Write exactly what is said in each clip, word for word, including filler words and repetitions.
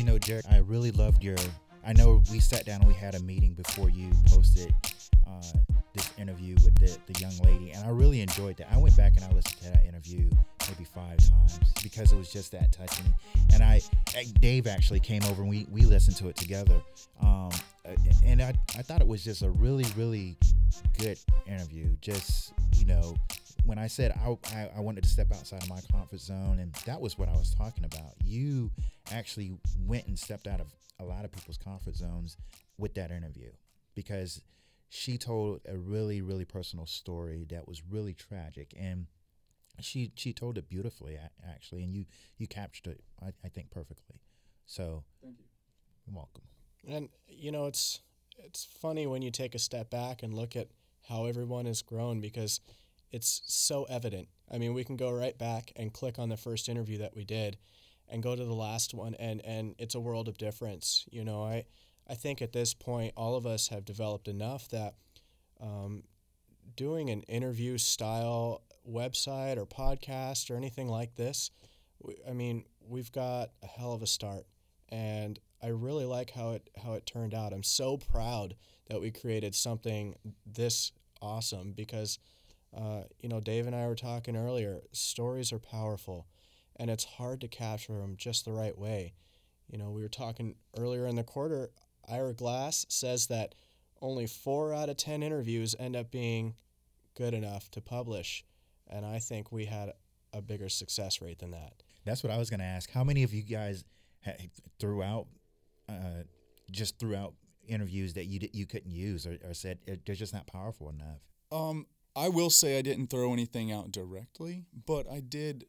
You know, Jared, I really loved your. I know we sat down and we had a meeting before you posted uh, this interview with the, the young lady, and I really enjoyed that. I went back and I listened to that interview maybe five times because it was just that touching. And I, Dave actually came over and we, we listened to it together. Um, and I, I thought it was just a really, really good interview. Just, you know, when I said I, I, I wanted to step outside of my comfort zone, and that was what I was talking about. You actually went and stepped out of a lot of people's comfort zones with that interview, because she told a really, really personal story that was really tragic, and she she told it beautifully, actually, and you, you captured it, I, I think, perfectly. So, thank you. You're welcome. And, you know, it's it's funny when you take a step back and look at how everyone has grown, because it's so evident. I mean, we can go right back and click on the first interview that we did and go to the last one, and, and it's a world of difference. You know, I, I think at this point, all of us have developed enough that um, doing an interview style website or podcast or anything like this, we, I mean, we've got a hell of a start. And I really like how it how it turned out. I'm so proud that we created something this awesome, because, uh, you know, Dave and I were talking earlier, stories are powerful, and it's hard to capture them just the right way. You know, we were talking earlier in the quarter, Ira Glass says that only four out of ten interviews end up being good enough to publish, and I think we had a bigger success rate than that. That's what I was going to ask. How many of you guys ha- throughout, uh, just throughout interviews that you d- you couldn't use, or, or said they're just not powerful enough? Um, I will say I didn't throw anything out directly, but I did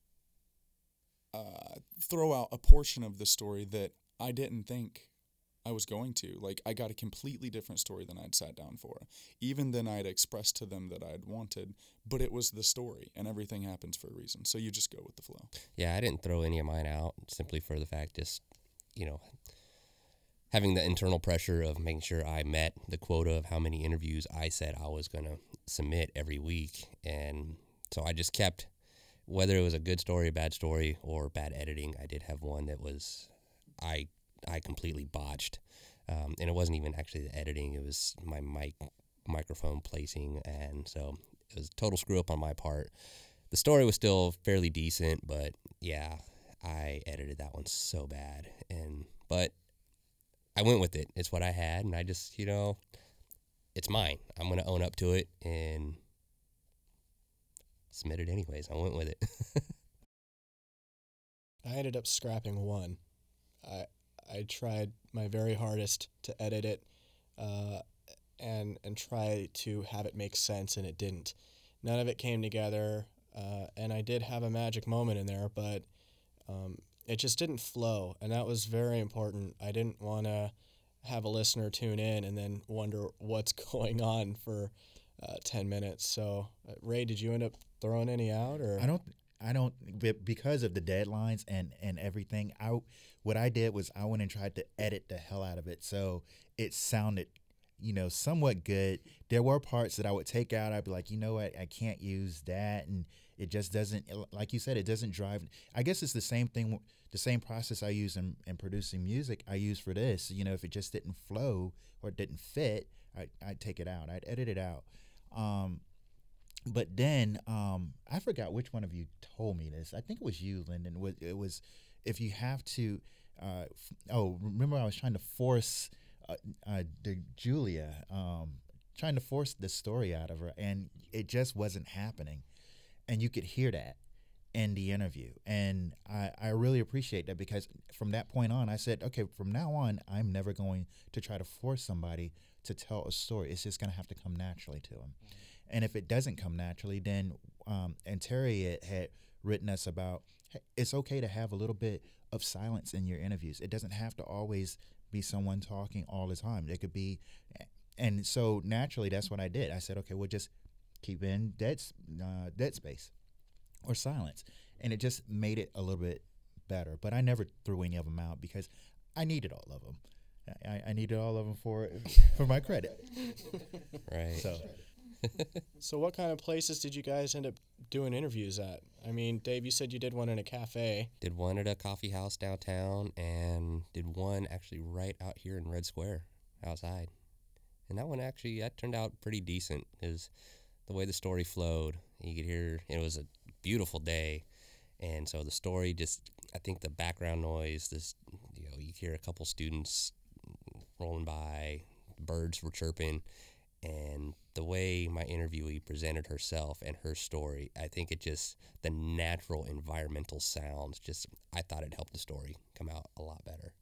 uh, throw out a portion of the story that I didn't think I was going to. Like, I got a completely different story than I'd sat down for, even than I'd expressed to them that I'd wanted, but it was the story, and everything happens for a reason, so you just go with the flow. Yeah, I didn't throw any of mine out simply for the fact just, you know, having the internal pressure of making sure I met the quota of how many interviews I said I was going to submit every week. And so I just kept, whether it was a good story, a bad story, or bad editing. I did have one that was, I I completely botched. Um, and it wasn't even actually the editing. It was my mic microphone placing. And so it was a total screw up on my part. The story was still fairly decent, but yeah, I edited that one so bad. And, but I went with it. It's what I had, and I just, you know, it's mine. I'm going to own up to it and submit it anyways. I went with it. I ended up scrapping one. I I tried my very hardest to edit it uh, and and try to have it make sense, and it didn't. None of it came together, uh, and I did have a magic moment in there, but um, it just didn't flow, and that was very important. I didn't want to have a listener tune in and then wonder what's going on for uh, ten minutes. So, uh, Ray, did you end up throwing any out? Or I don't, I don't, because of the deadlines and, and everything, I, what I did was I went and tried to edit the hell out of it, so it sounded, you know, somewhat good. There were parts that I would take out. I'd be like, you know what, I can't use that, and it just doesn't, like you said, it doesn't drive. I guess it's the same thing, the same process I use in, in producing music I use for this. You know, if it just didn't flow or it didn't fit, I, I'd take it out. I'd edit it out. Um, but then um, I forgot which one of you told me this. I think it was you, Lyndon. It was, if you have to, uh, oh, remember I was trying to force uh, uh, the Julia, um, trying to force the story out of her, and it just wasn't happening. And you could hear that in the interview. And I, I really appreciate that, because from that point on, I said, okay, from now on, I'm never going to try to force somebody to tell a story. It's just going to have to come naturally to them. Mm-hmm. And if it doesn't come naturally, then, um, and Terry had, had written us about, hey, it's okay to have a little bit of silence in your interviews. It doesn't have to always be someone talking all the time. It could be, and so naturally, that's what I did. I said, okay, we'll just keep in dead, uh, dead space or silence. And it just made it a little bit better. But I never threw any of them out because I needed all of them. I, I needed all of them for for my credit. Right. So, So what kind of places did you guys end up doing interviews at? I mean, Dave, you said you did one in a cafe. Did one at a coffee house downtown, and did one actually right out here in Red Square outside. And that one actually, that turned out pretty decent, because the way the story flowed, you could hear, it was a beautiful day. And so the story just, I think the background noise, this, you know, you hear a couple students rolling by, birds were chirping, and the way my interviewee presented herself and her story, I think it just, the natural environmental sounds, just, I thought it helped the story come out a lot better.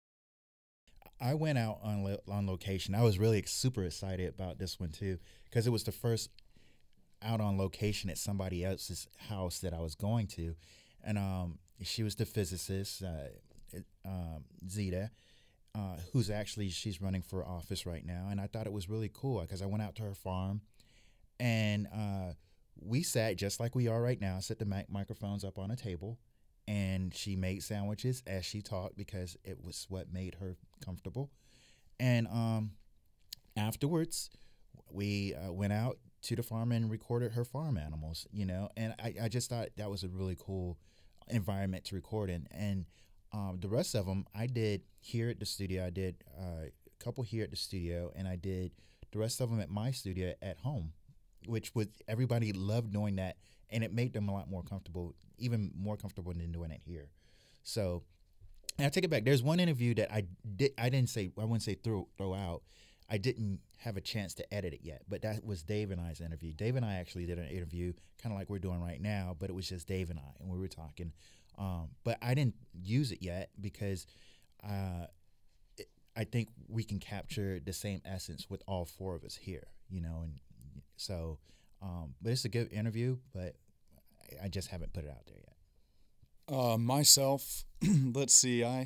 I went out on lo- on location. I was really super excited about this one too, because it was the first out on location at somebody else's house that I was going to, and um, she was the physicist, uh, um, Zeta, uh, who's actually, she's running for office right now, and I thought it was really cool because I went out to her farm, and uh, we sat just like we are right now, set the mic- microphones up on a table, and she made sandwiches as she talked because it was what made her comfortable, and um, afterwards, we uh, went out to the farm and recorded her farm animals, you know, and I, I just thought that was a really cool environment to record in. And um, the rest of them I did here at the studio. I did uh, a couple here at the studio, and I did the rest of them at my studio at home, which was, everybody loved doing that, and it made them a lot more comfortable, even more comfortable than doing it here. So, and I take it back. There's one interview that I did, I didn't say, I wouldn't say throw, throw out. I didn't have a chance to edit it yet, but that was Dave and I's interview. Dave and I actually did an interview, kind of like we're doing right now, but it was just Dave and I, and we were talking. Um, but I didn't use it yet because uh, it, I think we can capture the same essence with all four of us here, you know. And so, um, but it's a good interview, but I just haven't put it out there yet. Uh, myself, let's see, I.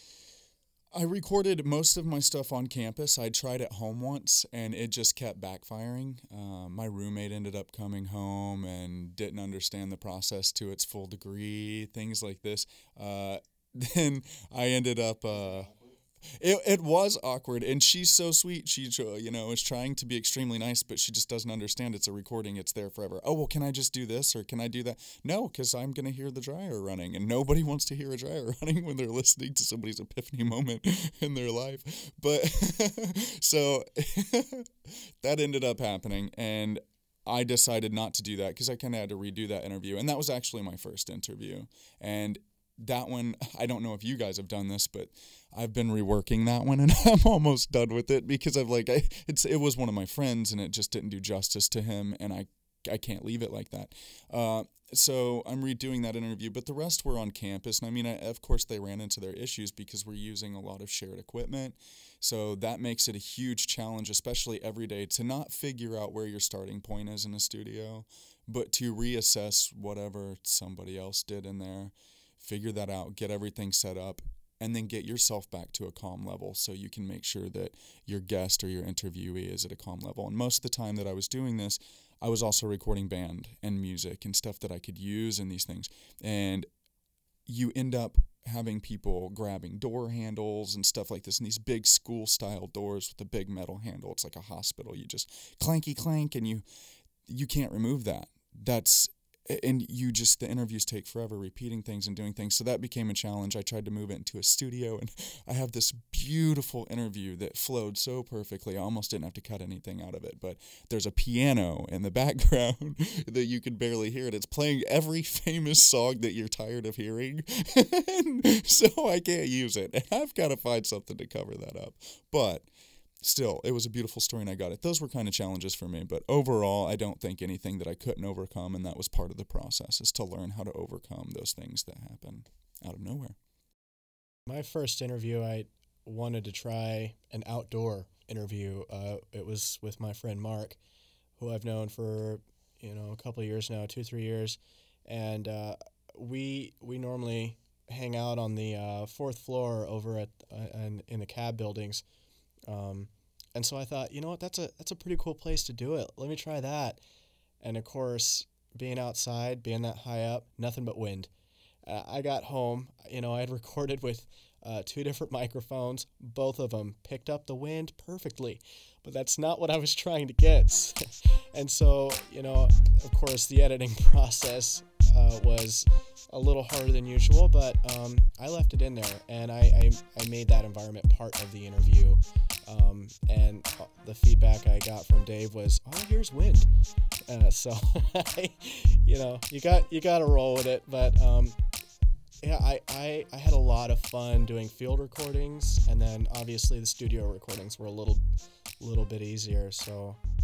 I recorded most of my stuff on campus. I tried at home once, and it just kept backfiring. Uh, my roommate ended up coming home and didn't understand the process to its full degree, things like this. Uh, then I ended up... Uh, It it was awkward, and she's so sweet. She, you know, is trying to be extremely nice, but she just doesn't understand it's a recording. It's there forever. Oh, well, can I just do this, or can I do that? No, because I'm going to hear the dryer running, and nobody wants to hear a dryer running when they're listening to somebody's epiphany moment in their life. But so that ended up happening, and I decided not to do that because I kind of had to redo that interview, and that was actually my first interview. And that one, I don't know if you guys have done this, but I've been reworking that one, and I'm almost done with it because I've like I, it's it was one of my friends, and it just didn't do justice to him, and I I can't leave it like that. Uh, so I'm redoing that interview, but the rest were on campus, and I mean, I, of course, they ran into their issues because we're using a lot of shared equipment, so that makes it a huge challenge, especially every day, to not figure out where your starting point is in a studio, but to reassess whatever somebody else did in there. Figure that out, get everything set up, and then get yourself back to a calm level so you can make sure that your guest or your interviewee is at a calm level. And most of the time that I was doing this, I was also recording band and music and stuff that I could use in these things. And you end up having people grabbing door handles and stuff like this, and these big school-style doors with a big metal handle. It's like a hospital. You just clanky clank, and you you can't remove that. That's And you just, the interviews take forever repeating things and doing things. So that became a challenge. I tried to move it into a studio, and I have this beautiful interview that flowed so perfectly. I almost didn't have to cut anything out of it. But there's a piano in the background that you can barely hear it. It's playing every famous song that you're tired of hearing. So I can't use it. And I've got to find something to cover that up. But still, it was a beautiful story, and I got it. Those were kind of challenges for me, but overall, I don't think anything that I couldn't overcome, and that was part of the process, is to learn how to overcome those things that happen out of nowhere. My first interview, I wanted to try an outdoor interview. Uh, it was with my friend Mark, who I've known for, you know, a couple of years now, two, three years, and uh, we we normally hang out on the uh, fourth floor over at uh, in, in the cab buildings. Um, and so I thought, you know what, that's a that's a pretty cool place to do it. Let me try that. And of course, being outside, being that high up, nothing but wind. Uh, I got home, you know, I had recorded with uh, two different microphones. Both of them picked up the wind perfectly, but that's not what I was trying to get. And so, you know, of course, the editing process uh, was a little harder than usual, but um, I left it in there, and I, I, I made that environment part of the interview. Um, and the feedback I got from Dave was, "Oh, here's wind." Uh, so, you know, you got you got to roll with it. But um, yeah, I, I I had a lot of fun doing field recordings, and then obviously the studio recordings were a little little bit easier. So